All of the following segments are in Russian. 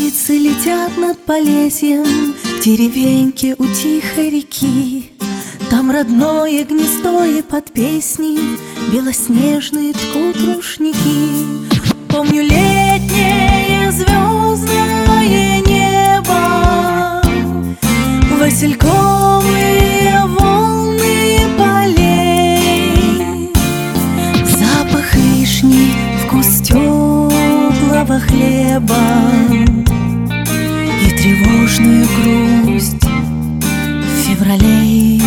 Птицы летят над Полесьем к деревеньке у тихой реки. Там родное гнездо, и под песни белоснежные ткут рушники. Помню летнее звездное небо, васильковые волны полей, запах вишни, вкус теплого хлеба и тревожную грусть февралей.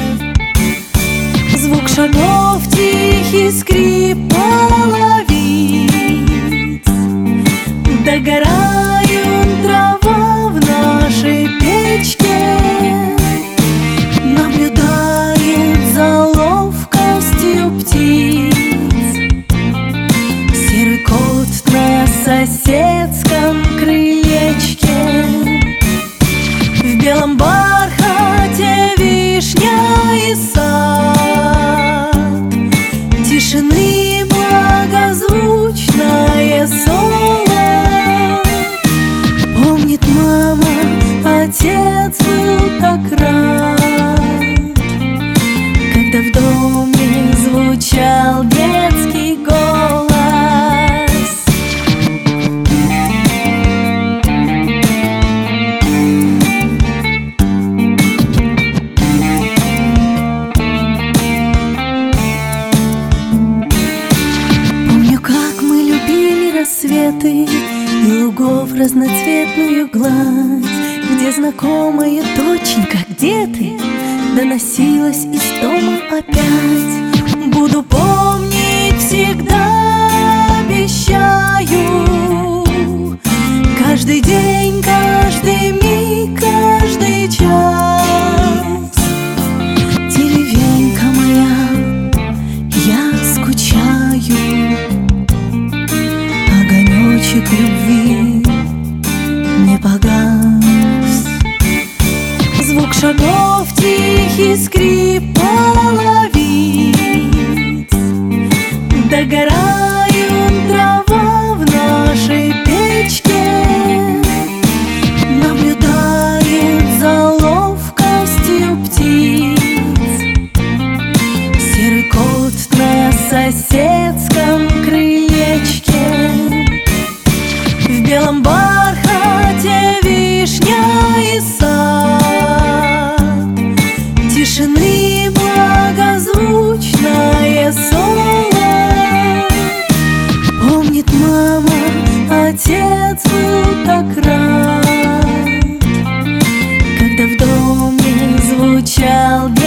Звук шагов, тихий скрип половиц, догорает трава в нашей печке, наблюдает за ловкостью птиц серый кот на соседском крылечке. В белом бархате вишня и сад, тишины благозвучное соло. Помнит мама, отец был так рад, когда в доме звучал детский голос. Рассветы и лугов разноцветную гладь, где знакомая доченька, где ты? Доносилась из дома опять. Буду помнить всегда, обещаю, каждый день, каждый миг, каждый час. Деревенька моя, я скучаю, огонечек любви не погас. Звук шагов, тихий скрип половиц, догорает трава в нашей печке, наблюдает за ловкостью птиц серый кот на соседском крылечке. В белом бархате вишня и сад, тишины благозвучное соло. Помнит мама, отец был так рад, когда в доме звучал